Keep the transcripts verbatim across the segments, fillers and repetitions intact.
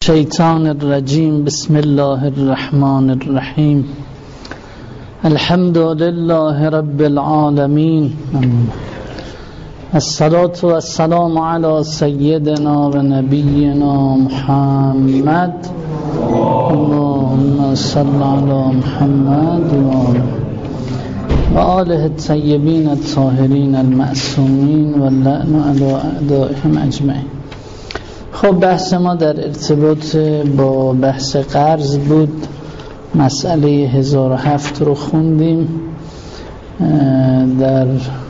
الشیطان الرجیم. بسم الله الرحمن الرحیم. الحمد لله رب العالمین. الصلاة والسلام علی سیدنا و نبینا محمد. اللهم صل علی محمد و آله الطیبین الطاهرین المعصومین و اللعن علی اعدائهم اجمعین. خب بحث ما در ارتباط با بحث قرض بود. مسئله هزار و هفت رو خوندیم. در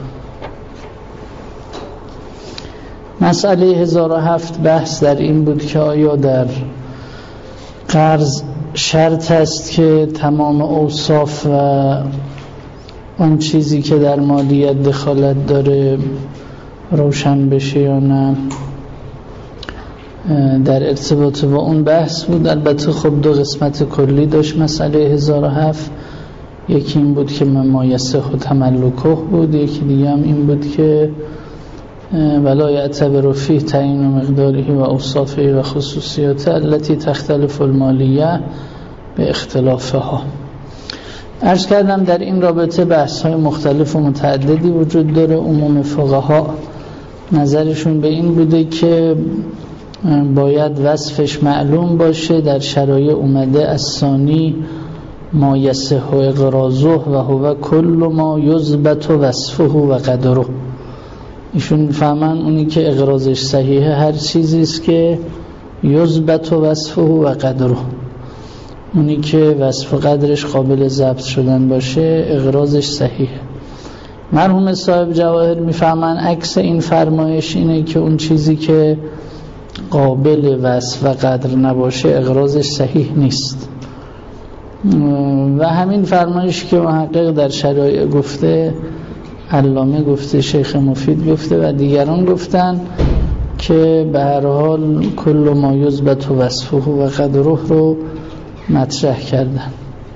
مسئله هزار و هفت بحث در این بود که آیا در قرض شرط است که تمام اوصاف و اون چیزی که در مالیت دخالت داره روشن بشه یا نه. در ارتباط با اون بحث بود. البته خب دو قسمت کلی داشت مسئله هزار و هفت. یکی این بود که ما یصح تملکه بود، یکی دیگه هم این بود که ولا یعتبر فیه تعیین مقداره و اوصافه و خصوصیاته التي تختلف المالیه به اختلافها. عرض کردم در این رابطه بحث های مختلف و متعددی وجود داره. عموم فقها نظرشون به این بوده که باید وصفش معلوم باشه. در شرایع اومده الثانی ما یصح اقراضه و هو کل ما یثبت وصفه و قدره. ایشون میفهمن اونی که اقراضش صحیحه هر چیزی است که یثبت وصفه و قدره، اونی که وصف و قدرش قابل ضبط شدن باشه اقراضش صحیحه. مرحوم صاحب جواهر میفهمن عکس این فرمایش اینه که اون چیزی که قابل وصف و قدر نباشه اقراضش صحیح نیست. و همین فرمایش که محقق در شرایع گفته، علامه گفته، شیخ مفید گفته و دیگران گفتن که به هر حال کل ما یثبت وصفه و قدره رو مطرح کردن.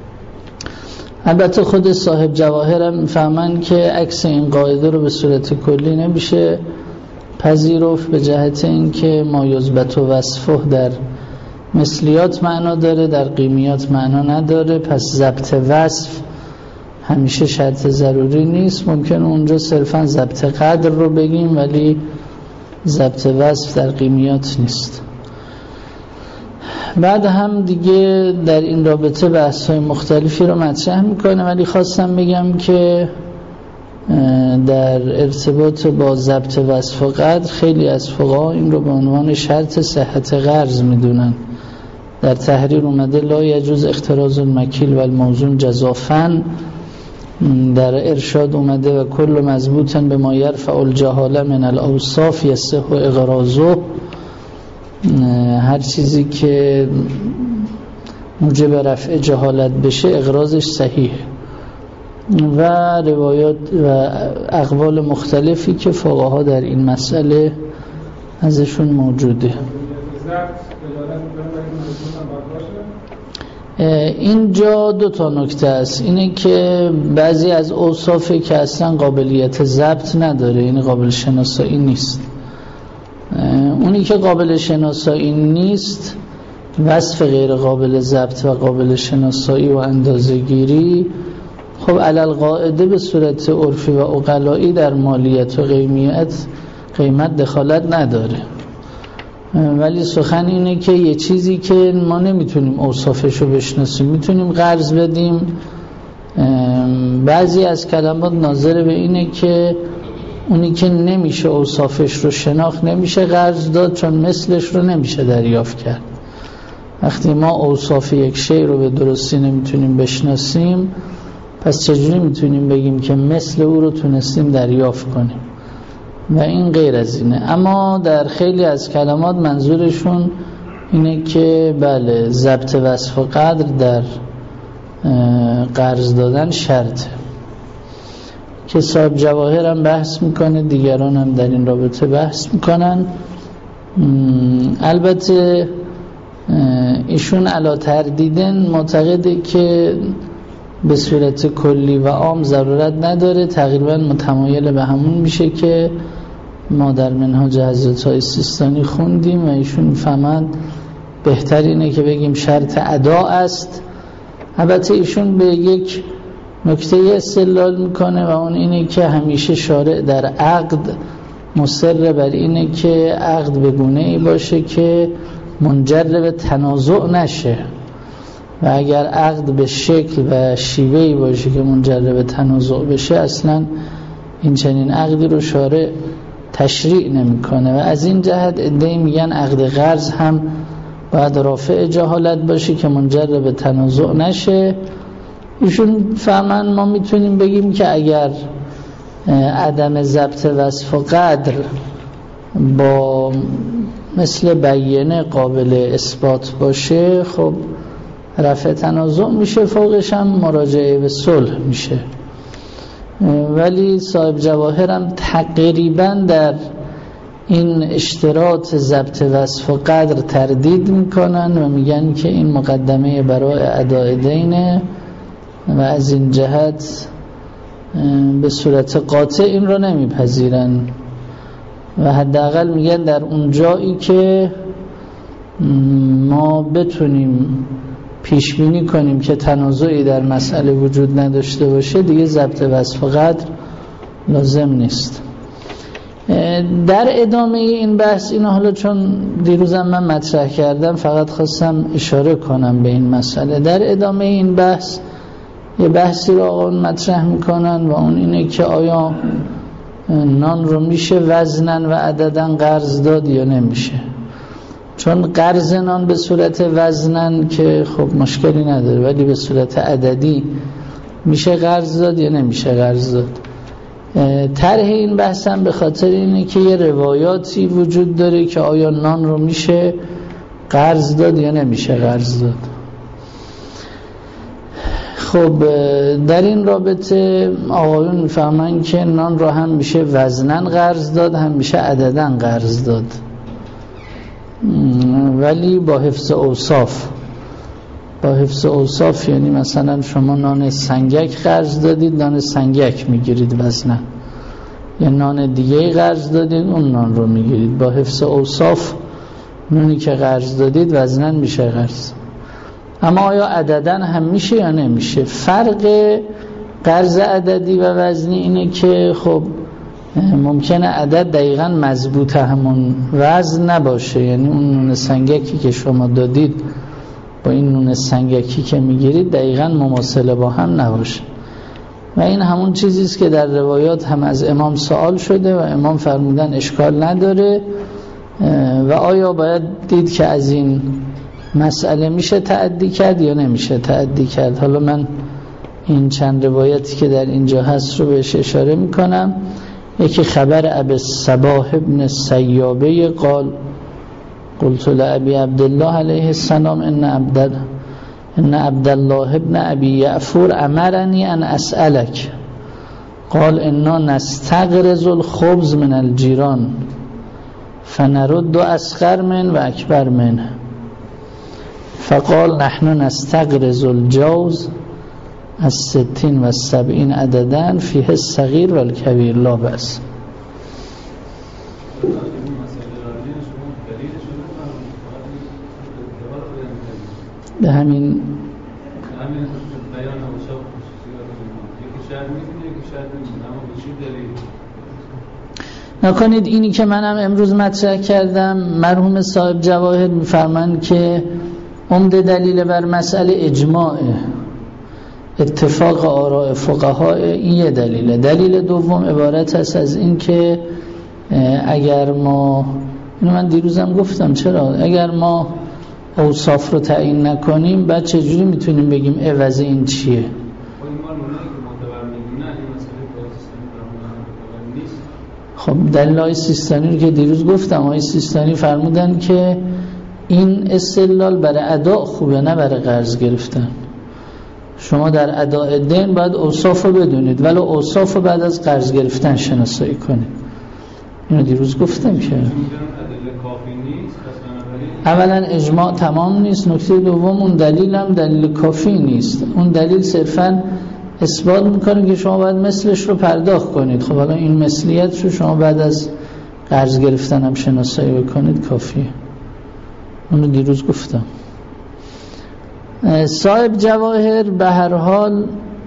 البته خود صاحب جواهر هم میفهمن که عکس این قاعده رو به صورت کلی نمیشه پذیرفت، به جهت اینکه ما یثبت وصفه در مثلیات معنا داره، در قیمیات معنا نداره. پس ضبط وصف همیشه شرط ضروری نیست. ممکن اونجا صرفا ضبط قدر رو بگیم ولی ضبط وصف در قیمیات نیست. بعد هم دیگه در این رابطه بحث‌های مختلفی رو مطرح میکنه، ولی خواستم بگم که در ارتباط با ضبط وصف و قدر خیلی از فقها این رو به عنوان شرط صحت قرض میدونن. در تحریر اومده لا یجوز اختراض المکیل و الموزون جزافن. در ارشاد اومده و کل مضبوطا به ما یرفع الجهاله من الاوصاف یصح اقراضه. هر چیزی که موجب رفع جهالت بشه اقراضش صحیحه. و روایات و اقوال مختلفی که فقها در این مسئله ازشون موجوده. اینجا دو تا نکته است. اینه که بعضی از اوصافی که اصلا قابلیت ضبط نداره، یعنی قابل شناسایی نیست. اونی که قابل شناسایی نیست، وصف غیر قابل ضبط و قابل شناسایی و اندازه‌گیری، خب علل قاعده به صورت عرفی و عقلایی در مالیت و قیمیت قیمت دخالت نداره. ولی سخن اینه که یه چیزی که ما نمیتونیم اوصافش رو بشناسیم، میتونیم قرض بدیم. بعضی از کلمات ناظر به اینه که اونی که نمیشه اوصافش رو شناخت نمیشه قرض داد، چون مثلش رو نمیشه دریافت کرد. وقتی ما اوصاف یک شی رو به درستی نمیتونیم بشناسیم، پس چجوری میتونیم بگیم که مثل او رو تونستیم دریافت کنیم؟ و این غیر از اینه. اما در خیلی از کلمات منظورشون اینه که بله ضبط وصف و قدر در قرض دادن شرطه، که صاحب جواهر هم بحث میکنه، دیگران هم در این رابطه بحث میکنن. البته ایشون علا تردیدن معتقده که به صورت کلی و عام ضرورت نداره، تقریبا متمایل به همون میشه که ما در منهاج حضرت های سیستانی خوندیم و ایشون فهمند بهتر اینه که بگیم شرط ادا است. البته ایشون به یک نکته استدلال میکنه و اون اینه که همیشه شارع در عقد مصر بر اینه که عقد به گونه ای باشه که منجر به تنازع نشه و اگر عقد به شکل و شیوهی باشه که منجر به تنازع بشه اصلا این چنین عقدی رو شارع تشریع نمیکنه. و از این جهت عده‌ای میگن عقد قرض هم باید رافع جهالت باشه که منجر به تنازع نشه. ایشون فهمن ما میتونیم بگیم که اگر عدم ضبط وصف و قدر با مثل بیانه قابل اثبات باشه خب رفع تنازع میشه، فوقش هم مراجعه به صلح میشه. ولی صاحب جواهر هم تقریبا در این اشتراط ضبط وصف و قدر تردید میکنن و میگن که این مقدمه برای اداء دینه و از این جهت به صورت قاطع این رو نمیپذیرن و حداقل میگن در اون جایی که ما بتونیم پیش بینی کنیم که تنازعی در مسئله وجود نداشته باشه دیگه ضبط وصف و قدر لازم نیست. در ادامه این بحث اینو حالا چون دیروزم من مطرح کردم فقط خواستم اشاره کنم به این مسئله. در ادامه این بحث یه بحثی رو آقایون مطرح میکنن و اون اینه که آیا نان رو میشه وزنن و عددن قرض داد یا نمیشه. چون قرض نان به صورت وزنن که خب مشکلی نداره ولی به صورت عددی میشه قرض داد یا نمیشه قرض داد. طرح این بحث هم به خاطر اینه که یه روایاتی وجود داره که آیا نان رو میشه قرض داد یا نمیشه قرض داد. خب در این رابطه آقایون میفهمن که نان رو هم میشه وزنن قرض داد هم میشه عددن قرض داد ولی با حفظ اوصاف. با حفظ اوصاف یعنی مثلا شما نان سنگک قرض دادید نان سنگک میگیرید وزنن، یا نان دیگه قرض دادید اون نان رو میگیرید. با حفظ اوصاف نونی که قرض دادید وزنن میشه قرض. اما آیا عددن هم میشه یا نمیشه؟ فرق قرض عددی و وزنی اینه که خب ممکنه عدد دقیقاً مضبوط همون وزن نباشه، یعنی اون نون سنگکی که شما دادید با این نون سنگکی که میگیرید دقیقاً مماثله با هم نباشه. و این همون چیزیست که در روایات هم از امام سوال شده و امام فرمودن اشکال نداره. و آیا باید دید که از این مسئله میشه تعدی کرد یا نمیشه تعدی کرد؟ حالا من این چند روایتی که در اینجا هست رو بهش اشاره میکنم. یکی خبر ابی الصباح ابن السیابه قال قلت لأبی عبدالله علیه السلام ان عبد ان عبدالله ابن ابی یعفور امرنی ان اسألک قال انا نستغرز الخبز من الجیران فنرد اصغر من و اکبر من فقال نحن نستغرز الجوز از ستین و سبعین عددن فیه الصغیر و الکبیر لا بأس. به همین نکنید اینی که منم امروز مطرح کردم مرحوم صاحب جواهر میفرمند که عمده دلیل بر مسئله اجماعه، اتفاق آراء فقها. این یه دلیله. دلیل دوم عبارت است از این که اگر ما، اینو من دیروزم گفتم چرا اگر ما اوصاف رو تعیین نکنیم بعد چجوری میتونیم بگیم عوض این چیه؟ خب دلیل های سیستانی رو که دیروز گفتم، های سیستانی فرمودن که این استدلال برای ادا خوبه نه برای قرض گرفتن. شما در اداء دین باید اوصاف رو بدونید ولی اوصاف رو بعد از قرض گرفتن شناسایی کنید. اینو دیروز گفتم که اولا اجماع تمام نیست، نکته دوم اون دلیل هم دلیل کافی نیست. اون دلیل صرفاً اثبات میکنه که شما باید مثلش رو پرداخت کنید. خب حالا این مثلیت رو شما بعد از قرض گرفتن هم شناسایی بکنید کافیه. اونو دیروز گفتم. صاحب جواهر به هر حال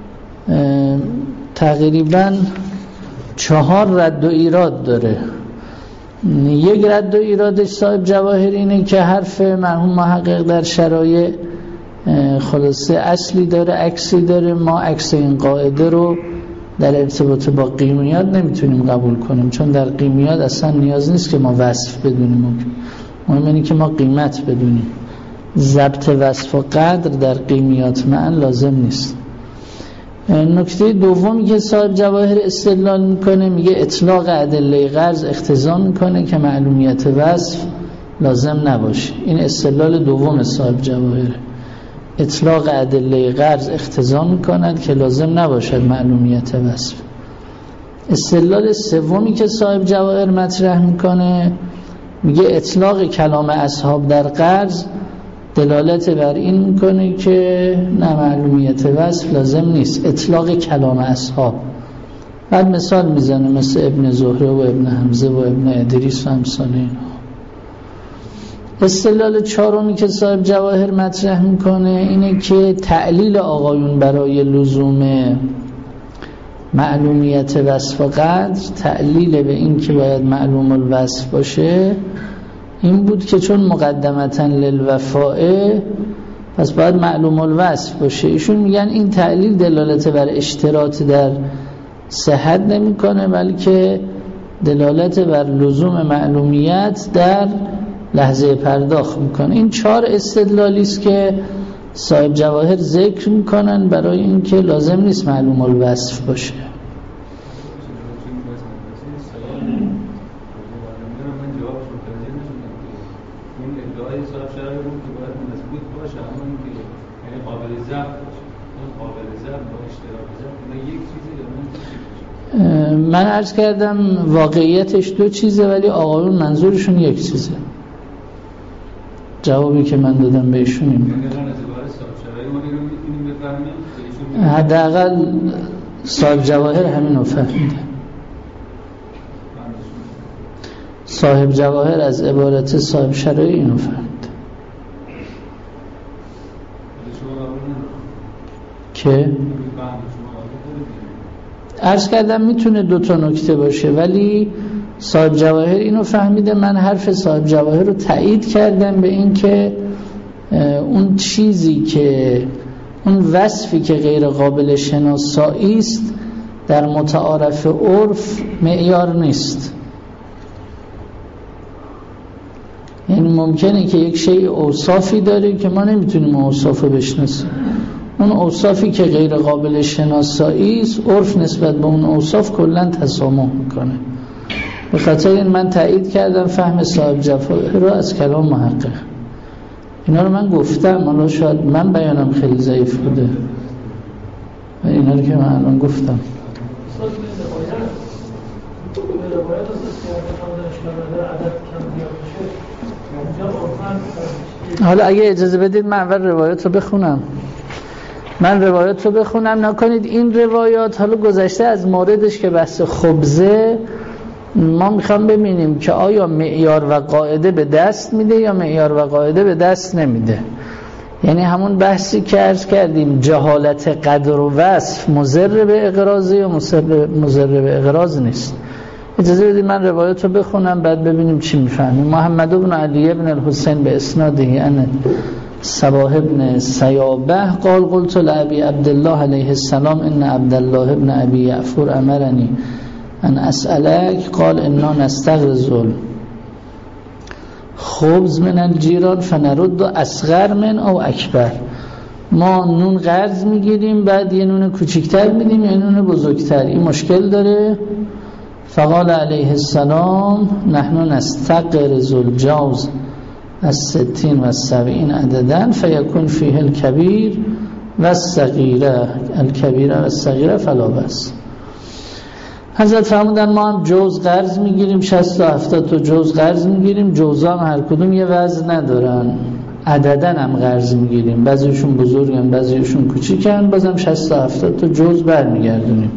تقریبا چهار رد و ایراد داره. یک رد و ایرادش صاحب جواهر اینه که حرف مرحوم محقق در شرایع خلاصه اصلی داره، عکسی داره. ما عکس این قاعده رو در ارتباط با قیمیات نمیتونیم قبول کنیم، چون در قیمیات اصلا نیاز نیست که ما وصف بدونیم، مهم اینه که ما قیمت بدونیم. ضبط وصف و قدر در قیمیات معن لازم نیست. نکته دومی که صاحب جواهر استدلال میکنه، میگه اطلاق ادله قرض اقتضا میکنه که معلومیت وصف لازم نباشه. این استدلال دوم صاحب جواهر، اطلاق ادله قرض اقتضا میکند که لازم نباشد معلومیت وصف. استدلال سومی که صاحب جواهر مطرح میکنه، میگه اطلاق کلام اصحاب در قرض دلالت بر این میکنه که نه معلومیت وصف لازم نیست. اطلاق کلام اصحاب، بعد مثال میزنه مثل ابن زهره و ابن حمزه و ابن ادریس و امثال اینا. استدلال چهارمی که صاحب جواهر مطرح میکنه اینه که تعلیل آقایون برای لزوم معلومیت وصف و قدر، تعلیل به این که باید معلوم الوصف باشه، این بود که چون مقدمتا للوفائه پس باید معلوم الوصف باشه. ایشون میگن این تعلیل دلالت بر اشتراط در صحت نمی کنه، بلکه دلالت بر لزوم معلومیت در لحظه پرداخت میکنه. این چهار استدلالی است که صاحب جواهر ذکر میکنن برای اینکه لازم نیست معلوم الوصف باشه. من عرض کردم واقعیتش دو چیزه، ولی آقایون منظورشون یک چیزه. جوابی که من دادم بهشون این حداقل صاحب جواهر همین رو فهمیده. صاحب جواهر از عبارت صاحب شرایع اینو فهمید که عرض کردم میتونه دو تا نکته باشه، ولی صاحب جواهر اینو فهمیده. من حرف صاحب جواهر رو تایید کردم به این که اون چیزی که اون وصفی که غیر قابل شناسایی است در متعارف عرف معیار نیست. یعنی ممکنه که یک شیء اوصافی داره که ما نمیتونیم اوصافو بشناسیم. اون اوصافی که غیر قابل شناسایی است، عرف نسبت به اون اوصاف کلا تسامح میکنه. به خاطر این من تایید کردم فهم صاحب جواهر رو از کلام محقق. اینا رو من گفتم، حالا شاید من بیانم خیلی ضعیف بوده و اینا رو که من الان گفتم. حالا اگه اجازه بدید من اول روایات رو بخونم. من روایات رو بخونم نکنید این روایات. حالا گذشته از موردش که بحث خبزه، ما میخوام ببینیم که آیا معیار و قاعده به دست میده یا معیار و قاعده به دست نمیده. یعنی همون بحثی که عرض کردیم جهالت قدر و وصف مضر به اقراض یا مضر به اقراض نیست. اجازه بدید من روایات رو بخونم بعد ببینیم چی میفهمیم. محمد بن علی بن الحسین به اسناده ان صباح بن سیابه قال قلت لأبي عبد الله علیه السلام ان عبد الله بن ابي یعفور امرني ان اسألك قال انا نستغرز خبز من الجيران فنرد اصغر من او اکبر. ما نون قرض میگیریم بعد یه نون کوچیکتر میدیم یه نون بزرگتر. این مشکل داره. فقال علیه السلام نحن نستغرز الجوز الستین و السبعین عددن فیکون فیه الکبیر و الصغیره الکبیره و الصغیره فلا بس. حضرت فرمودن ما هم جوز قرض میگیریم، شصت تا هفتاد تا جوز قرض میگیریم. جوزا هم هر کدوم یه وزن ندارن، عددن هم قرض میگیریم، بعضیشون بزرگن بعضیشون کوچیکن، بازم شصت تا هفتاد تا جوز برمیگردونیم.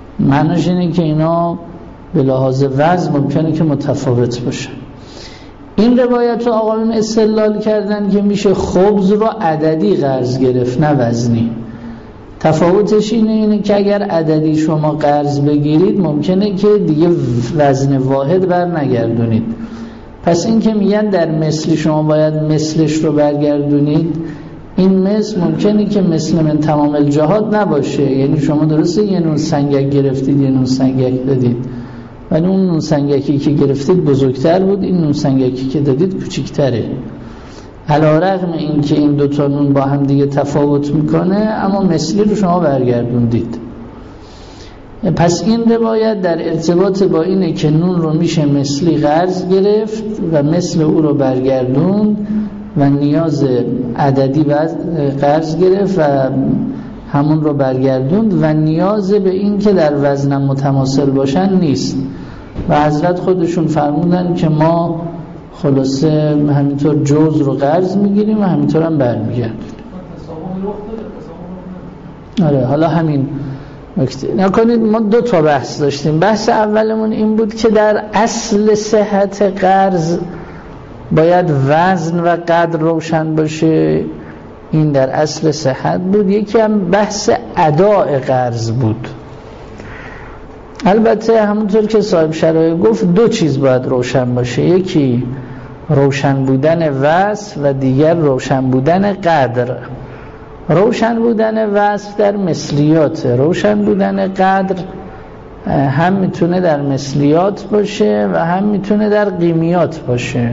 معنیش اینه که اینا به لحاظ وزن ممکنه که متفاوت باشه. این روایت رو آقایون استدلال کردن که میشه خبز رو عددی قرض گرفت نه وزنی. تفاوتش اینه, اینه که اگر عددی شما قرض بگیرید ممکنه که دیگه وزن واحد بر نگردونید. پس این که میگن در مثلی شما باید مثلش رو برگردونید، این مثل ممکنه که مثل من تمام الجهاد نباشه. یعنی شما درسته یه نون سنگک گرفتید یه نون سنگک دادید، ولی اون نون سنگکی که گرفتید بزرگتر بود، این نون سنگکی که دادید کوچیک‌تره. علی‌رغم این که این دوتا نون با هم دیگه تفاوت میکنه اما مثلی رو شما برگردوندید. پس این روایت در ارتباط با اینه که نون رو میشه مثلی قرض گرفت و مثل او رو برگردوند و نیاز عددی قرض گرفت و همون رو برگردوند و نیاز به این که در وزن متماثل باشن نیست. و حضرت خودشون فرمودن که ما خلاصه همینطور جوز رو قرض میگیریم و همینطور هم برمیگردیم. آره حالا همین نکته نکنید. ما دو تا بحث داشتیم. بحث اولمون این بود که در اصل صحت قرض باید وزن و قدر روشن باشه، این در اصل صحت بود. یکی هم بحث اداء قرض بود. البته همونطور که صاحب شرایع گفت دو چیز باید روشن باشه، یکی روشن بودن وصف و دیگر روشن بودن قدر. روشن بودن وصف در مثلیات، روشن بودن قدر هم میتونه در مثلیات باشه و هم میتونه در قیمیات باشه.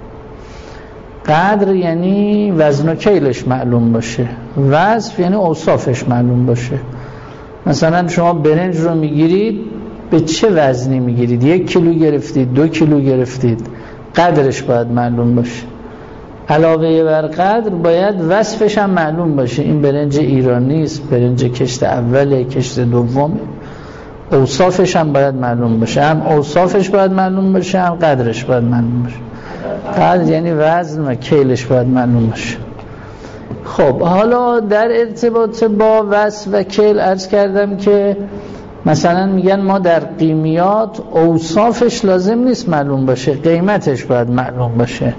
قدر یعنی وزن و کیلش معلوم باشه، وصف یعنی اوصافش معلوم باشه. مثلا شما برنج رو میگیرید، به چه وزنی میگیرید؟ یک کیلو گرفتید، دو کیلو گرفتید، قدرش باید معلوم باشه. علاوه بر قدر باید وصفش هم معلوم باشه. این برنج ایرانی است، برنج کشت اوله، کشت دومه. اوصافش هم باید معلوم باشه، هم اوصافش باید معلوم باشه هم قدرش باید معلوم باشه. قدر یعنی وزن و کیلش باید معلوم باشه. خب حالا در ارتباط با وزن و کیل عرض کردم که مثلا میگن ما در قیمیات اوصافش لازم نیست معلوم باشه، قیمتش باید معلوم باشه.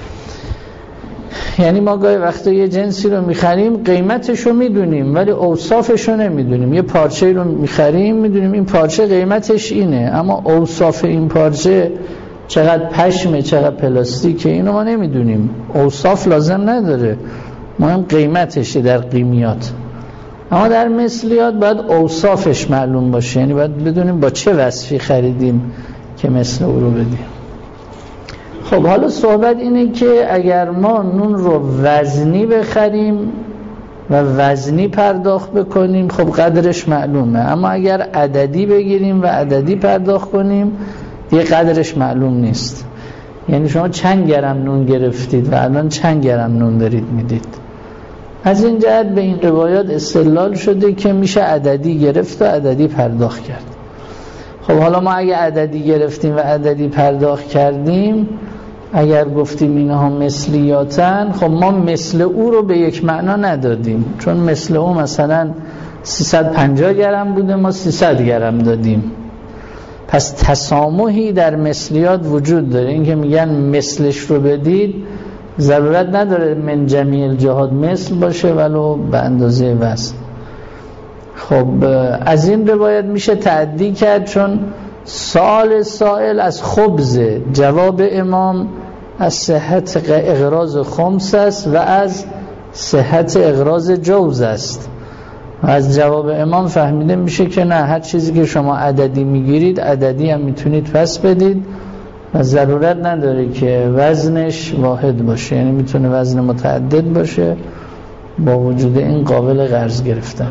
یعنی ما گاهی وقتا یه جنسی رو میخریم قیمتش رو میدونیم ولی اوصافش رو نمیدونیم. یه پارچه رو میخریم میدونیم این پارچه قیمتش اینه، اما اوصاف این پارچه چقدر پشمه چقدر پلاستیکه اینو ما نمیدونیم. اوصاف لازم نداره، مهم قیمتشه در قیمیات. اما در مثلیات باید اوصافش معلوم باشه، یعنی باید بدونیم با چه وصفی خریدیم که مثل او رو بدیم. خب حالا صحبت اینه که اگر ما نون رو وزنی بخریم و وزنی پرداخت بکنیم خب قدرش معلومه، اما اگر عددی بگیریم و عددی پرداخت کنیم دیگه قدرش معلوم نیست. یعنی شما چند گرم نون گرفتید و الان چند گرم نون دارید میدید. از این جهت به این روایات استدلال شده که میشه عددی گرفت و عددی پرداخت کرد. خب حالا ما اگه عددی گرفتیم و عددی پرداخت کردیم، اگر گفتیم اینها مثلیاتن، خب ما مثل او رو به یک معنا ندادیم، چون مثل او مثلا سیصد و پنجاه گرم بوده ما سیصد گرم دادیم. پس تسامحی در مثلیات وجود داره. این که میگن مثلش رو بدید ضرورت نداره من جمیع الجهات مثل باشه ولو به اندازه وزن. خب از این روایت میشه تعدی کرد، چون سؤال سائل از خبز، جواب امام از صحت اغراض خمس است و از صحت اغراض جوز است. و از جواب امام فهمیده میشه که نه، هر چیزی که شما عددی میگیرید عددی هم میتونید پس بدید و ضرورت نداره که وزنش واحد باشه، یعنی میتونه وزن متعدد باشه با وجود این قابل قرض گرفتن.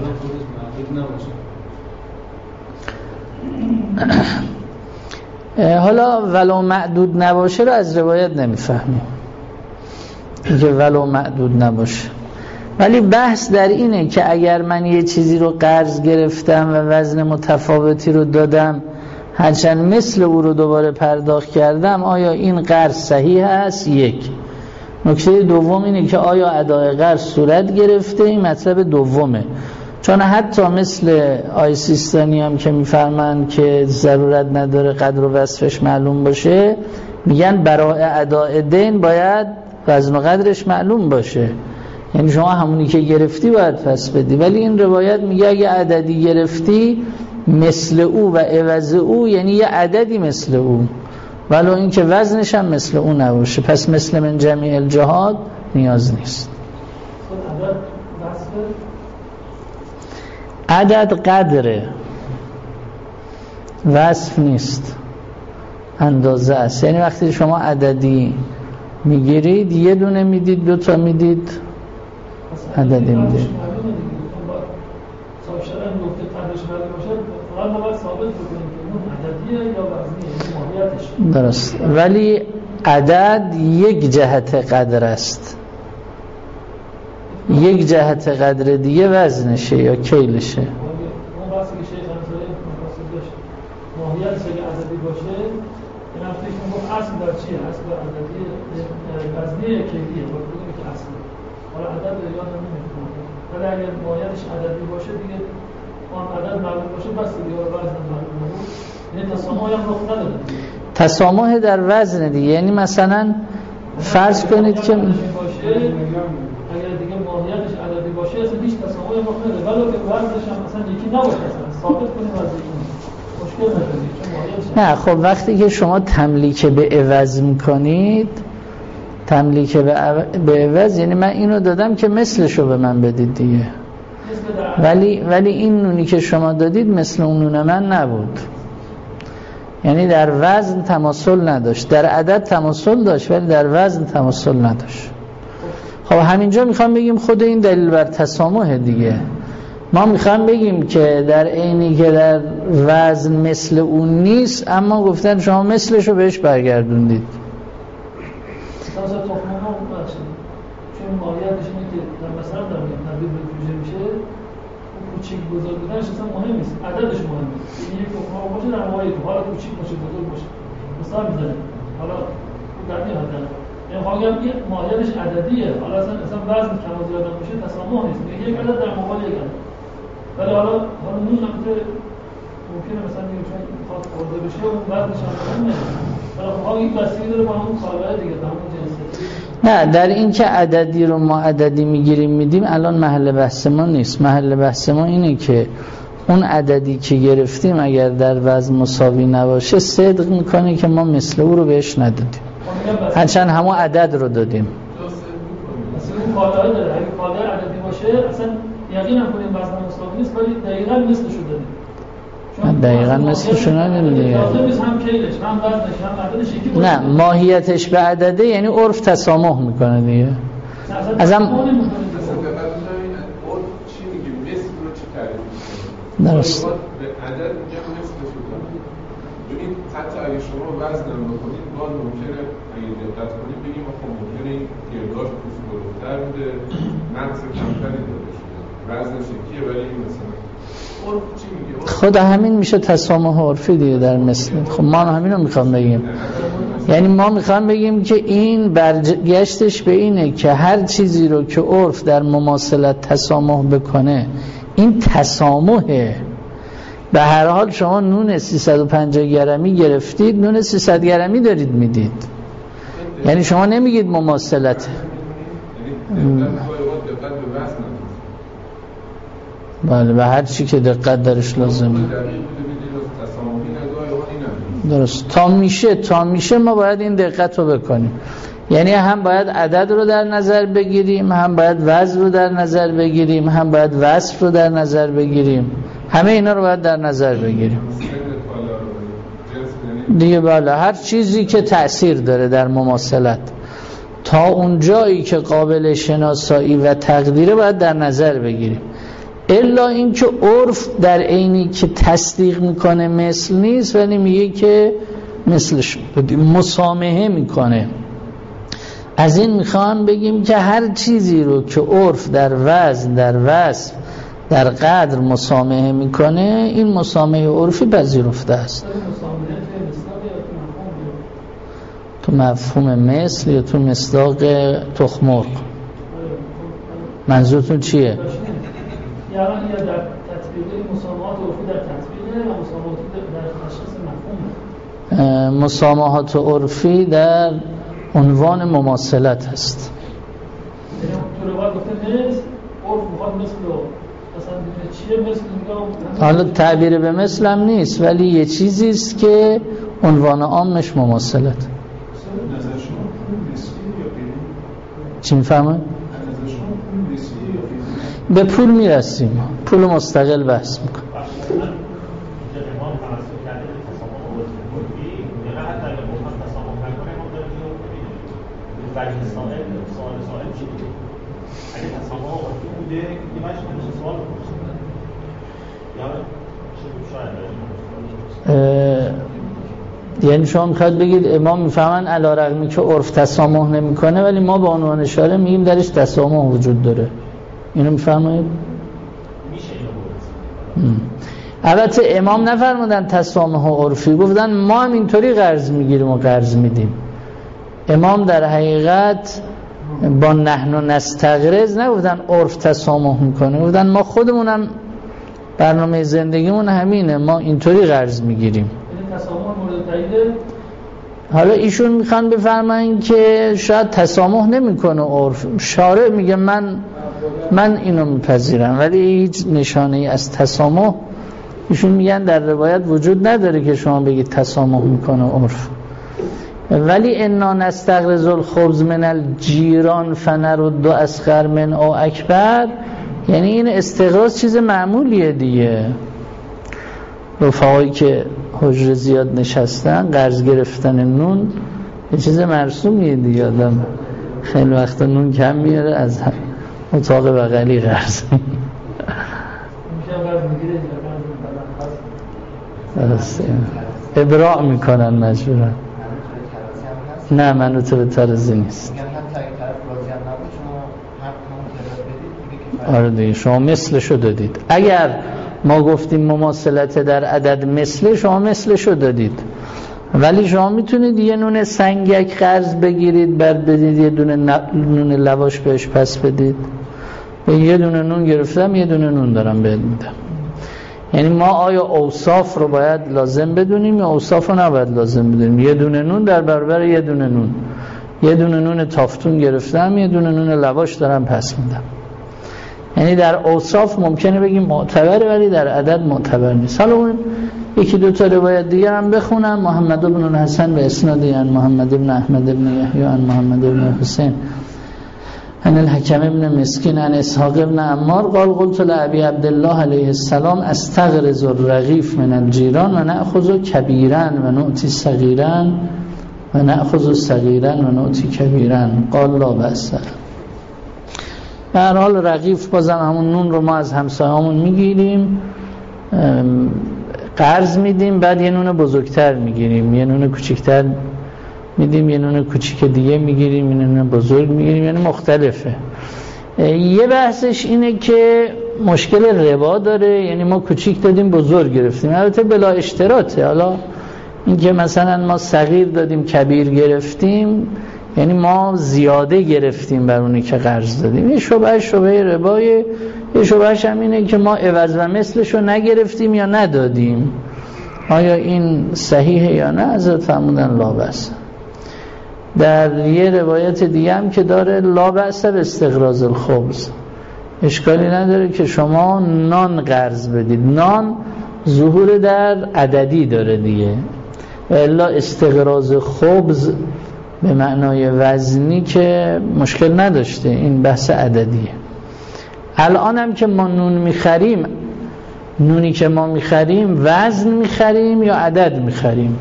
حالا ولو معدود نباشه رو از روایت نمیفهمیم که ولو معدود نباشه، ولی بحث در اینه که اگر من یه چیزی رو قرض گرفتم و وزن متفاوتی رو دادم هرچند مثل او رو دوباره پرداخت کردم، آیا این قرض صحیح است؟ یک. نکته دوم اینه که آیا ادای قرض صورت گرفته؟ این مطلب دومه، چون حتی مثل آی سیستانی هم که میفرمند که ضرورت نداره قدر و وصفش معلوم باشه، میگن برای اداء دین باید وزن و قدرش معلوم باشه، یعنی شما همونی که گرفتی باید پس بدی. ولی این روایت میگه اگه عددی گرفتی مثل او و عوض او، یعنی یه عددی مثل او ولو این که وزنش هم مثل او نباشه، پس مثل من جمیع الجهاد نیاز نیست. عدد قدره، وصف نیست، اندازه است. یعنی وقتی شما عددی میگیرید یه دونه میدید، دو تا میدید، عددی میدید. درست، ولی عدد یک جهت قدر است، یک جهت قدر دیگه وزنشه یا کیلشه. اون بحثی که شیخ همسایه مقاصد داشت ماهیتش اگه عددی باشه، این هم فکر میگم اصل در چیه؟ اصل در عددی وزنی یا کیلیه؟ باید بگیم که اصله. حالا عدد یاد نمیدونم، ولی اگر ماهیتش عددی باشه دیگه اون عدد معلوم باشه بس دیگه وزن معلوم باشه، یعنی تسامحی هم رخ نداره. تسامح در وزن دیگه، یعنی مثلا فرض کنید که اگر دیگه ماهیتش عددی باشه اصلا هیچ تسامحی رخ نده، ولی که وزنش هم مثلا یکی نباشه، اصلا ثابت کنیم وزن مشکل نداره چون ماهیتش. نه خب وقتی که شما تملیک به عوض میکنید، تملیک به عوض یعنی من اینو دادم که مثلشو به من بدید دیگه، ولی ولی این نونی که شما دادید مثل اون نون من نبود، یعنی در وزن تماثل نداشت، در عدد تماثل داشت ولی در وزن تماثل نداشت. خب همینجا میخوام بگیم خود این دلیل بر تسامح دیگه. ما میخوام بگیم که در عینی که در وزن مثل اون نیست، اما گفتن شما مثلشو بهش برگردوندید. مثلا تخم مرغ باشه، چون ماهیتش اینه که مثلا در تبدیل به جوجه میشه، اون کوچیک بزرگ بودنش اصلا مهم نیست، عددش مهمه. این یک تخم مرغ باشه در ماهیت، حالا کوچیک باشه بزرگ باشه مثلا میزنه، حالا در این حد این خواهی هم که ماهیتش عددیه، حالا اصلا اصلا وزن کم و زیاد باشه تسامح نیست، یک عدد در مقابل یک عدد. ولی حالا حالا نون نقطه ممکنه مثلا دیگه چون خواهد خورده بشه اون وزنش هم مهمه، ولی خواهی این بستگی داره با همون کاربره دیگه، با همون جنسیتی. نه، در این که عددی رو ما عددی میگیریم میدیم الان محل بحث ما نیست. محل بحث ما اینه که اون عددی که گرفتیم اگر در وزن مساوی نباشه صدق میکنه که ما مثل او رو بهش ندادیم، هرچند همون عدد رو دادیم. مثلا اون کالای داره، اگه کالای عددی باشه اصلا یقین هم کنیم وزن مساوی نیست، ولی دقیقاً مثلشو دادیم. دقیقاً مثلشو ندادیم دیگه. لازم نیست هم کیلش، هم وزنش، هم عددش یکی باشه. نه، ماهیتش به عدده یعنی عرف تسامح میکنه دیگه. ازم درست. به عدد میگم مثلشو دادیم. ببین حتی اگه شما وزن هم بکنید باز ممکنه اگه دقت کنید بگیم خب ممکنه این گرداش پوست بلندتر بوده، مغز کمتری داده شده، وزنش یکیه ولی مثلا عرف چی میگه؟ خود همین میشه تسامح عرفی دیگه در مثل. خب ما همین رو میخوام بگیم، یعنی ما میخوام بگیم که این برگشتش به اینه که هر چیزی رو که عرف در مماثلت تسامح بکنه این تسامحه. به هر حال شما نون سیصد و پنجاه گرمی گرفتید، نون سیصد گرمی دارید میدید، یعنی شما نمیگید مماثلته. بله، به هر چی که دقت درش لازمه. درست. تا میشه تا میشه ما باید این دقت رو بکنیم، یعنی هم باید عدد رو در نظر بگیریم، هم باید وزن رو در نظر بگیریم، هم باید وصف رو در نظر بگیریم، همه اینا رو باید در نظر بگیریم دیگه. بله، هر چیزی که تأثیر داره در مماثلت تا اون جایی که قابل شناسایی و تقدیره باید در نظر بگیریم، الا اینکه عرف در عینی که تصدیق میکنه مثل نیست ولی میگه که مثلش مسامحه میکنه. از این میخوام بگیم که هر چیزی رو که عرف در وزن، در وصف، در قدر مسامحه میکنه این مسامحه عرفی پذیرفته است. تو مفهوم مثل یا تو مصداق تخم مرغ؟ منظورتون چیه؟ یعنی یا در تطبیق مسامحات عرفی در تطبیق و مسامحات در تشخیص مسامحات عرفی در عنوان مماثلت هست. حالا تعبیر به مثل هم نیست، ولی یه چیزی است که عنوان عامش مماثلت. چی میفهمه؟ به پول میرسیم، پول مستقل بحث میکنم. یعنی شما میخواد بگید امام میفهمن علیرغمی که عرف تسامح نمیکنه ولی ما به عنوان اشاره میگیم درش تسامح وجود داره. اینو میفهمید؟ البته امام نفرمودن تسامح عرفی، گفتن ما هم اینطوری قرض میگیریم و قرض میدیم. امام در حقیقت با نحن نستقرض نگفتن عرف تسامح میکنه، گفتن ما خودمونم برنامه زندگیمون همینه، ما اینطوری قرض میگیریم. حالا ایشون میخوان بفرمایین که شاید تسامح نمیکنه عرف، شارع میگه من من اینو میپذیرم، ولی هیچ نشانه ای از تسامح ایشون میگن در روایت وجود نداره که شما بگید تسامح میکنه عرف. ولی انا نستغرض الخبز من الجیران فنرد اصغر من او اکبر، یعنی این استقراض چیز معمولیه دیگه. رفقایی که حجره زیاد نشستن قرض گرفتن نون یه چیز مرسومیه دیگه، آدم خیلی وقتا نون کم میاره از اتاق بغلی قرض ابراع میکنن مجبورن. نه منو تو به ترازی نیست. آره دیگه شما مثلشو دادید. اگر ما گفتیم مماثلت در عدد مثل، شما مثلشو دادید، ولی شما میتونید یه نون سنگک قرض بگیرید بعد بدید یه دونه نون لواش بهش پس بدید. یه دونه نون گرفتم یه دونه نون دارم بهت میدم. یعنی ما آیا اوصاف رو باید لازم بدونیم یا اوصاف رو نباید لازم بدونیم؟ یه دونه نون در برابر یه دونه نون، یه دونه نون تافتون گرفتم یه دونه نون لواش دارم پس میدم. یعنی در اوصاف ممکنه بگیم معتبره ولی در عدد معتبر نیست. حالا اون یکی دو تا روایت دیگر هم بخونم. محمد بن الحسن به اسناد عن محمد بن احمد بن یحیی عن محمد بن حسین عن الحکم بن مسکین عن اسحاق بن عمار قال قلت لابی عبدالله علیه السلام استغرض الرغیف من الجیران و نأخذ کبیرا و نؤتی صغیرا و نأخذ صغیرا و نؤتی کبیرا قال لا بأس. به هر حال رغیف بازم همون نون رو ما از همسایه‌مون میگیریم قرض میدیم، بعد یه نون بزرگتر میگیریم، یه نون کوچیکتر میدیم، یه نون کوچیک دیگه میگیریم، یه نون بزرگ میگیریم، یعنی مختلفه. یه بحثش اینه که مشکل ربا داره، یعنی ما کوچیک دادیم بزرگ گرفتیم، البته بلا اشتراطه. حالا این که مثلا ما صغیر دادیم کبیر گرفتیم یعنی ما زیاده گرفتیم بر اونی که قرض دادیم. یه شبهه شبهه ربایه، یه شبهش هم اینه که ما عوض و مثلشو نگرفتیم یا ندادیم. آیا این صحیحه یا نه؟ حضرت فرمودن لا بأس. در یه روایت دیگه هم که داره لا بأس باستقراض الخبز، اشکالی نداره که شما نان قرض بدید. نان ظهور در عددی داره دیگه، و الا استقراض خبز به معنای وزنی که مشکل نداشته، این بحث عددیه. الان هم که ما نون میخریم، نونی که ما میخریم وزن میخریم یا عدد میخریم؟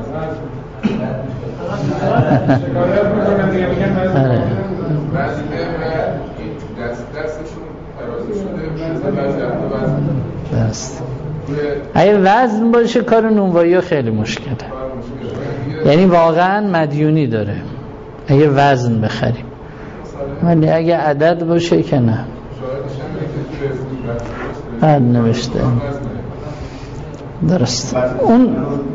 دست اگه وزن باشه کار نونوایی خیلی مشکله، یعنی واقعا مدیونی داره اگه وزن بخریم، ولی اگه عدد باشه که نه. بعد نوشته درست. اون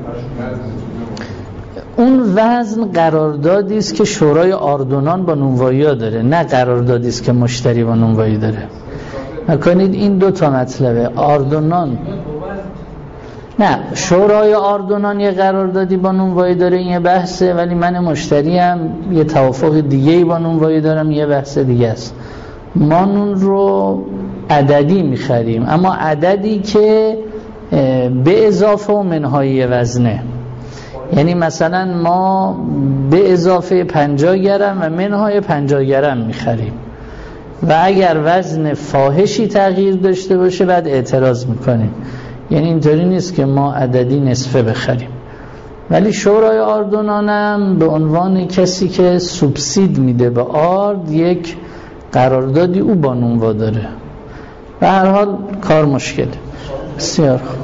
اون وزن قراردادی است که شورای آردونان با نونوایی ها داره، نه قراردادی است که مشتری با نونوایی داره. نکنید این دو تا مطلبه. آردونان نه، شورای آردونان یه قراردادی با نونوایی داره، این یه بحثه، ولی من مشتریم یه توافق دیگه‌ای با نونوایی دارم، یه بحث دیگه است. ما نون رو عددی میخریم، اما عددی که به اضافه و منهای وزنه، یعنی مثلا ما به اضافه پنجاه گرم و منهای پنجاه گرم میخریم و اگر وزن فاحشی تغییر داشته باشه بعد اعتراض میکنیم. یعنی اینطوری نیست که ما عددی نصفه بخریم. ولی شورای آردونانم به عنوان کسی که سوبسید میده به آرد یک قراردادی او با نونوا داره. به هر حال کار مشکله. بسیار خوب.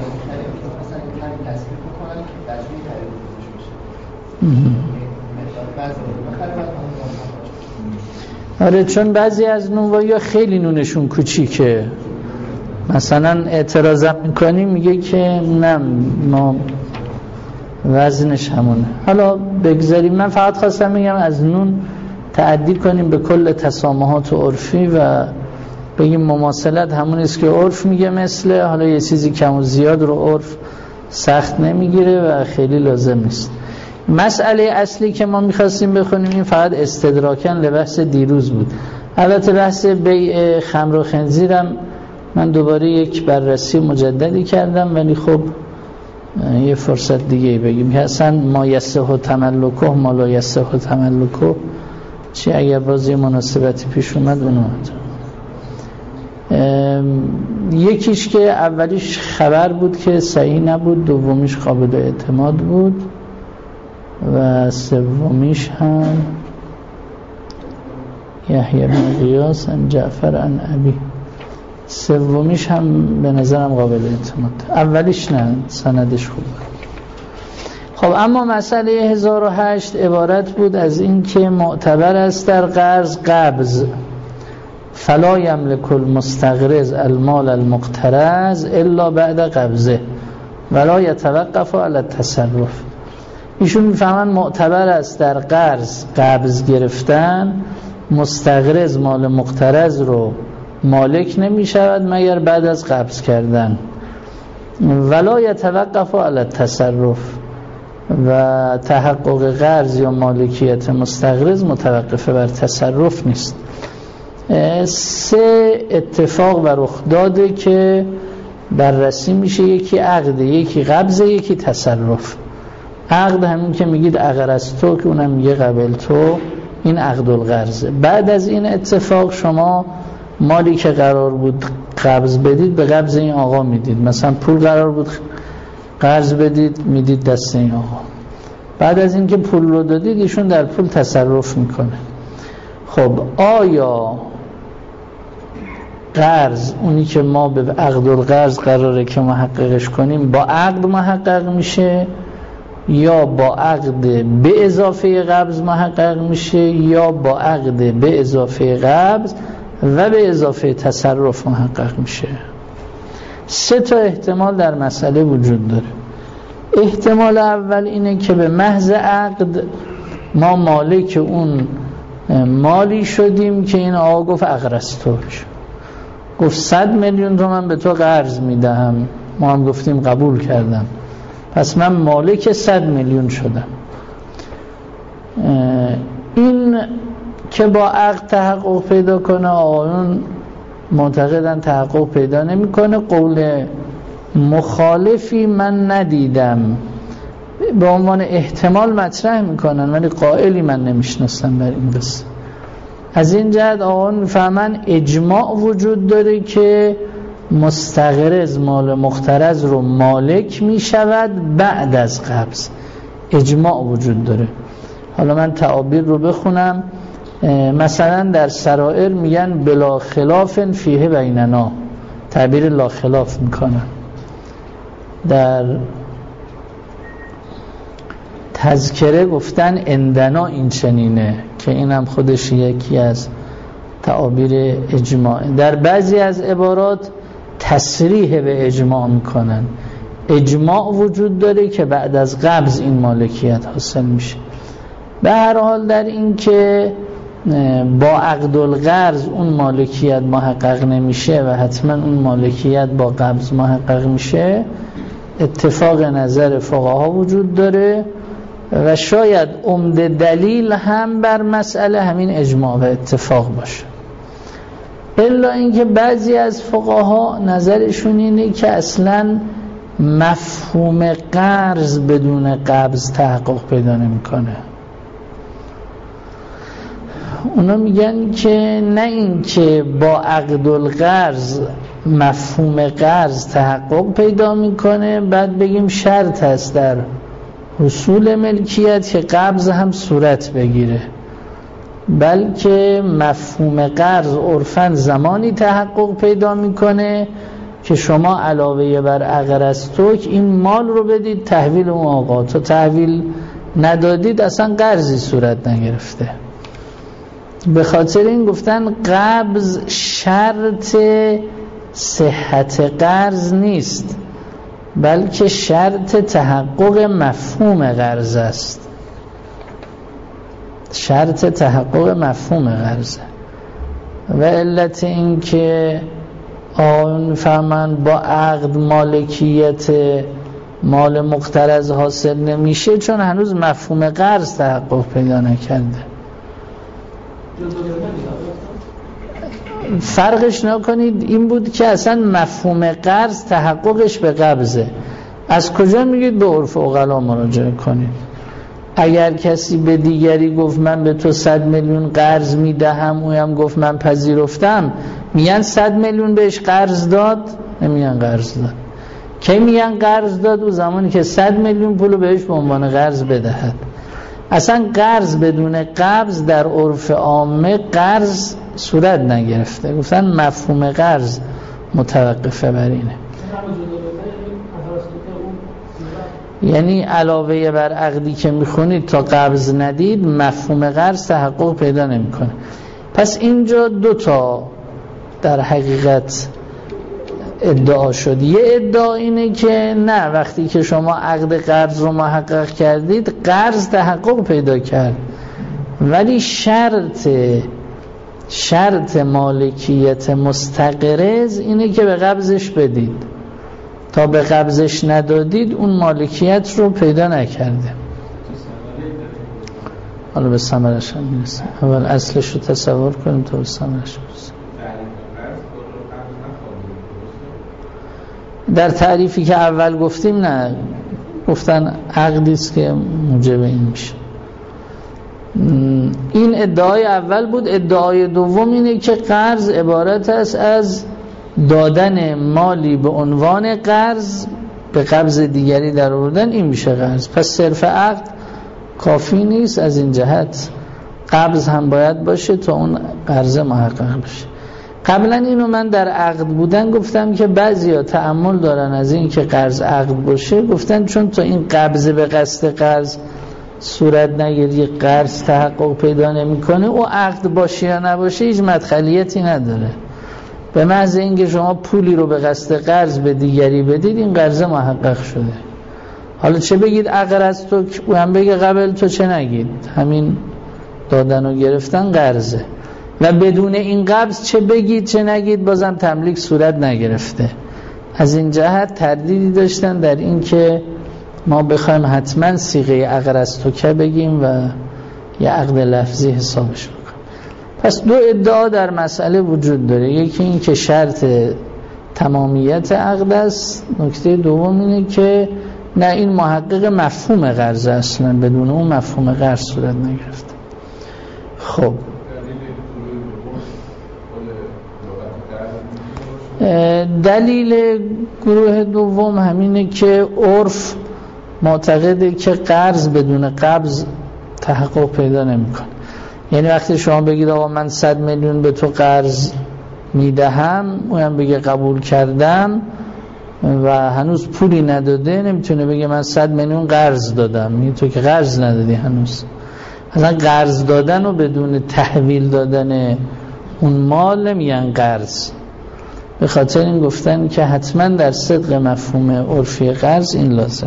آره، چون بعضی از نونوایی ها خیلی نونشون کوچیکه، مثلا اعتراضم میکنیم میگه که نه ما وزنش همونه. حالا بگذاریم، من فقط خواستم میگم از نون تعدی کنیم به کل تسامحات عرفی و بگیم مماثلت همونیست که عرف میگه مثله. حالا یه چیزی کم و زیاد رو عرف سخت نمیگیره و خیلی لازم نیست. مسئله اصلی که ما میخواستیم بخونیم این فقط استدراکن لبحث دیروز بود. البته بحث بیع خمر و خنزیرم من دوباره یک بررسی مجددی کردم، ولی خب یه فرصت دیگه بگیم که اصلا ما یصح تملکه ما لا یصح تملکه چی، اگر بازی مناسبتی پیش اومد اونو یکیش که اولیش خبر بود که صحیح نبود، دومیش قابل اعتماد بود و سومیش هم یحیی بن قیاس عن جعفر عن ابی، سومیش هم به نظرم قابل اعتماد، اولیش نه سندش خوبه. خب اما مسئله هزار و هشت عبارت بود از این که معتبر است در قرض قبض، فلا یملک المستقرض المال المقترض الا بعد قبضه ولا یتوقف علی التصرف. ایشون میفهمن معتبر است در قرض قبض گرفتن، مستقرض مال مقترض رو مالک نمی شود مگر بعد از قبض کردن، ولا یتوقف علی التصرف، و تحقق قرض یا مالکیت مستقرض متوقفه بر تصرف نیست. سه اتفاق و رخ داده که بررسی میشه، یکی عقد، یکی قبض، یکی تصرف. عقد همین که میگید اقرضتو که اونم میگه قبل تو، این عقد القرض. بعد از این اتفاق شما مالی که قرار بود قبض بدید به قبض این آقا میدید، مثلا پول قرار بود قرض بدید میدید دست این آقا. بعد از این که پول رو دادید ایشون در پول تصرف میکنه. خب آیا قرض اونی که ما به عقد القرض قراره که محققش کنیم با عقد محقق میشه یا با عقد به اضافه قبض محقق میشه یا با عقد به اضافه قبض و به اضافه تصرف محقق میشه؟ سه تا احتمال در مسئله وجود داره. احتمال اول اینه که به محض عقد ما مالک اون مالی شدیم که این آقا گفت اقرضتوک، گفت صد میلیون تومان به تو قرض میدهم، ما هم گفتیم قبول کردم، پس من مالک صد میلیون شدم. این که با عقد تحقق پیدا کنه، آقایون معتقدن تحقق پیدا نمیکنه. قول مخالفی من ندیدم، به عنوان احتمال مطرح میکنن ولی قائلی من نمیشناسم بر این قصه. از این جهت آقایون میفهمن اجماع وجود داره که مستقرض مال مقترض رو مالک میشود بعد از قبض. اجماع وجود داره. حالا من تعابیر رو بخونم. مثلا در سرائر میگن بلا خلاف فیه بیننا، تعبیر لا خلاف میکنن. در تذکره گفتن اندنا این چنینه، که اینم خودش یکی از تعابیر اجماع. در بعضی از عبارات تصریح به اجماع میکنن، اجماع وجود داره که بعد از قبض این مالکیت حاصل میشه. به هر حال در این که با عقد القرض اون مالکیت محقق نمیشه و حتما اون مالکیت با قبض محقق میشه، اتفاق نظر فقها وجود داره و شاید عمده دلیل هم بر مسئله همین اجماع و اتفاق باشه، الا اینکه بعضی از فقها نظرشون اینه که اصلا مفهوم قرض بدون قبض تحقق پیدا نمیکنه. اونا میگن که نه اینکه با عقد القرض مفهوم قرض تحقق پیدا میکنه بعد بگیم شرط هست در حصول ملکیت که قبض هم صورت بگیره، بلکه مفهوم قرض عرفاً زمانی تحقق پیدا میکنه که شما علاوه بر اقرضتک این مال رو بدید تحویل اون آقا، تا تحویل ندادید اصلا قرضی صورت نگرفته. به خاطر این گفتن قبض شرط صحت قرض نیست، بلکه شرط تحقق مفهوم قرض است. شرط تحقق مفهوم قرض و علت این که آن فهمن با عقد مالکیت مال مقترض حاصل نمیشه چون هنوز مفهوم قرض تحقق پیدا نکرده. فرقش نکنید این بود که اصلا مفهوم قرض تحققش به قبضه. از کجا میگید؟ به عرف عقلا مراجعه کنید. اگر کسی به دیگری گفت من به تو صد میلیون قرض میدهم، اویم گفت من پذیرفتم، میگن صد میلیون بهش قرض داد؟ نمیگن قرض داد. کی میگن قرض داد؟ او زمانی که صد میلیون پولو بهش به عنوان قرض بدهد. اصلا قرض بدون قبض در عرف عامه قرض صورت نگرفته. گفتن مفهوم قرض متوقفه بر اینه، یعنی علاوه بر عقدی که میخونید تا قبض ندید مفهوم قرض تحقق پیدا نمیکنه. پس اینجا دو تا در حقیقت ادعا شد. یه ادعا اینه که نه، وقتی که شما عقد قرض رو محقق کردید قرض تحقق پیدا کرد، ولی شرط شرط مالکیت مستقرض اینه که به قبضش بدید، تا به قبضش ندادید اون مالکیت رو پیدا نکرده. حالا به ثمرش هم میرسیم. اول اصلش رو تصور کنیم تا به ثمرش برسیم. در تعریفی که اول گفتیم نه، گفتن عقدی است که موجب این میشه. این ادعای اول بود. ادعای دوم اینه که قرض عبارت است از دادن مالی به عنوان قرض به قبض دیگری در آوردن، این میشه قرض. پس صرف عقد کافی نیست، از این جهت قبض هم باید باشه تا اون قرض محقق بشه. قبلا اینو من در عقد بودن گفتم که بعضیا تأمل دارن از این که قرض عقد باشه، گفتن چون تا این قبض به قصد قرض صورت نگیری قرض تحقق پیدا نمیکنه، او عقد باشه یا نباشه هیچ مدخلیتی نداره. به محض اینکه شما پولی رو به قصد قرض به دیگری بدید این قرض محقق شده. حالا چه بگید اقرض تو، او هم بگه قبل تو، چه نگید، همین دادن و گرفتن قرضه. و بدون این قبض چه بگید چه نگید بازم تملیک صورت نگرفته. از این جهت تردیدی داشتن در این که ما بخوایم حتما صیغه اقرض تو که بگیم و یه عقد لفظی حسابش بکنیم. پس دو ادعا در مسئله وجود داره. یکی این که شرط تمامیت عقد است، نکته دوم اینه که نه، این محقق مفهوم قرض اصلا، بدون اون مفهوم قرض صورت نگرفته. خب دلیل گروه دوم همینه که عرف معتقده که قرض بدون قبض تحقق پیدا نمیکنه. یعنی وقتی شما بگید آقا من صد میلیون به تو قرض میدهم، اونم بگه قبول کردم و هنوز پولی نداده، نمیتونه بگه من صد میلیون قرض دادم، میگه تو که قرض ندادی هنوز. اصلا قرض دادن و بدون تحویل دادن اون مال نمیگن قرض. به خاطر این گفتن که حتما در صدق مفهوم عرفی قرض این لازم.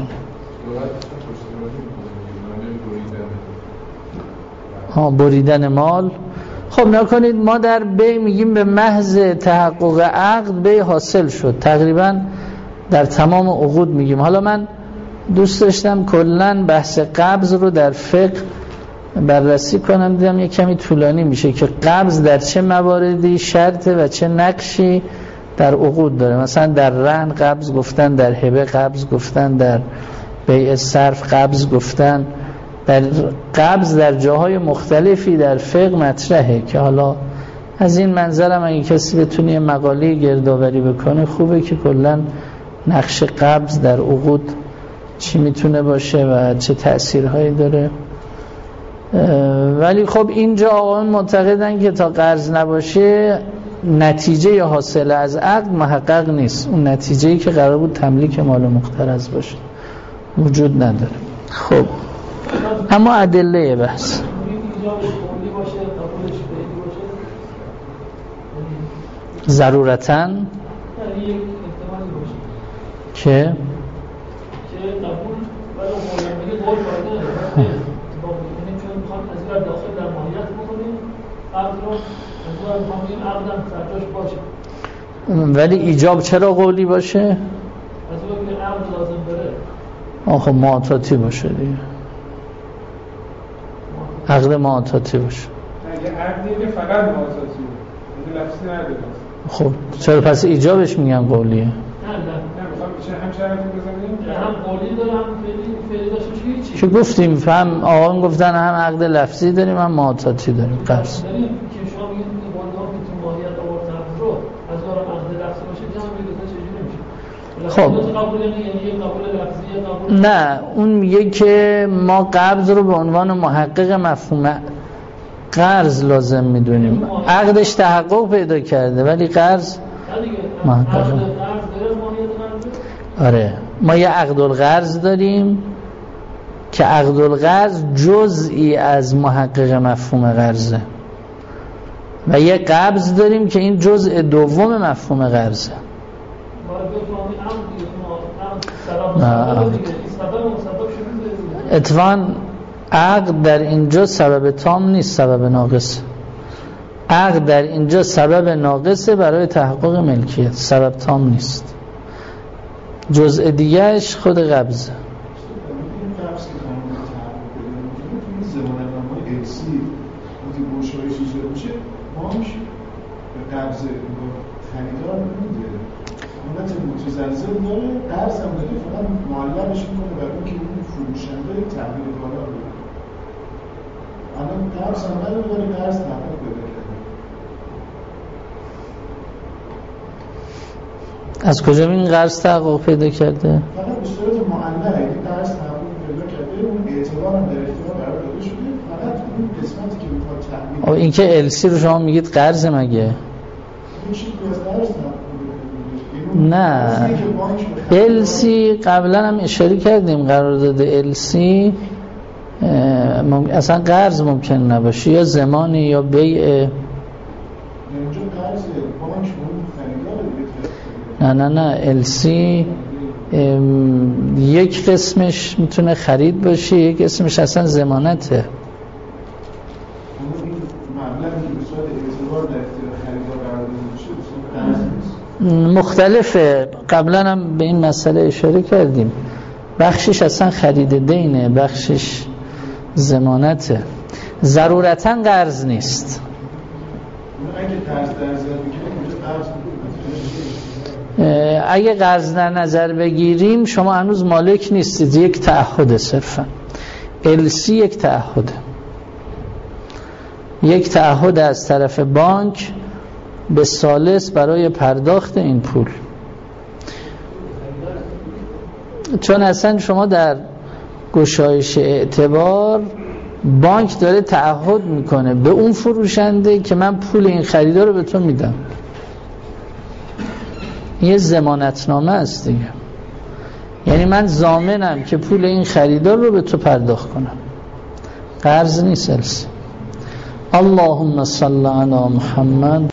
ها بریدن مال. خب نکنید ما در بی میگیم به محض تحقق عقد بی حاصل شد. تقریبا در تمام عقود میگیم. حالا من دوست داشتم کلن بحث قبض رو در فقه بررسی کنم، دیدم یه کمی طولانی میشه که قبض در چه مواردی شرطه و چه نقشی در عقود داره. مثلا در رهن قبض گفتن، در هبه قبض گفتن، در بیع صرف قبض گفتن. در قبض در جاهای مختلفی در فقه مطرحه که حالا از این منظرم اگه کسی بتونه یه مقاله گردآوری بکنه خوبه که کلا نقش قبض در عقود چی میتونه باشه و چه تأثیرهایی داره. ولی خب اینجا آقایون معتقدن که تا قرض نباشه نتیجه یا حاصل از عقد محقق نیست. اون نتیجه‌ای که قرار بود تملیک مال مقترض باشه وجود نداره. خب اما ادله بحث ضرورتاً که ولی ایجاب چرا قولی باشه؟ آخه معاطاتی باشه دیگه، عقد معاطاتی باشه. اگه عقدی که فقط معاطاتی باشه لفظی نداره، خب چرا پس ایجابش میگن قولیه؟ نه نه نمیخوام هم شرطی بزنیم، هم قولی داره هم فعلی فعلی داشته چی چی که گفتیم هم آقایون گفتن هم عقد لفظی داریم هم معاطاتی داریم. قرض داریم که شما میگید قولا که تو ماهیت آورد رو از دارم عقد لفظی باشه جمع میگه چه جوری میشه؟ خب قبول یعنی یه قبول لفظی قبول نه، اون میگه که ما قبض رو به عنوان محقق مفهوم قرض لازم میدونیم. عقدش تحقق پیدا کرده ولی قرض محقق. آره ما یه عقد القرض داریم که عقد القرض جزئی از محقق مفهوم قرضه و یه قبض داریم که این جزء دوم مفهوم قرضه. اتفاقاً عقد در اینجا سبب تام نیست، سبب ناقص. عقد در اینجا سبب ناقصه برای تحقق ملکیت، سبب تام نیست. جزء دیگهش خود قبضه. متزلزل داره، قرض هم داره، فقط معلقش میکنه بر اون که اون فروشنده تحویل بالا بده. الان قرض هم نداره ولی قرض تحقیق پیدا کرده. از کجا این قرض تحقیق پیدا کرده؟ فقط به صورت معلقه، این قرض تحقیق پیدا کرده، اون اعتبار هم در اختیار قرار داده شده، فقط اون قسمتی که میخواد تحویل. این که السی رو شما میگید قرض مگه؟ این چیزی از قرض تحقیق نه، السی قبلا هم اشاره کردیم قرارداد السی اصلا قرض ممکن نباشه، یا زمانی یا بیع. نه نه نه السی یک قسمش میتونه خرید باشه، یک قسمش اصلا ضمانته. مختلفه، قبلا هم به این مسئله اشاره کردیم. بخشش اصلا خرید دینه، بخشش ضمانته. ضرورتاً قرض نیست. اگه قرض در نظر بگیریم شما هنوز مالک نیستید، یک تعهد صرفا. السی یک تعهد، یک تعهد از طرف بانک به ثالث برای پرداخت این پول. چون اصلا شما در گشایش اعتبار بانک داره تعهد میکنه به اون فروشنده که من پول این خریدار رو به تو میدم. یه ضمانتنامه است دیگه، یعنی من ضامنم که پول این خریدار رو به تو پرداخت کنم. قرض نیست السی. اللهم صل علی محمد.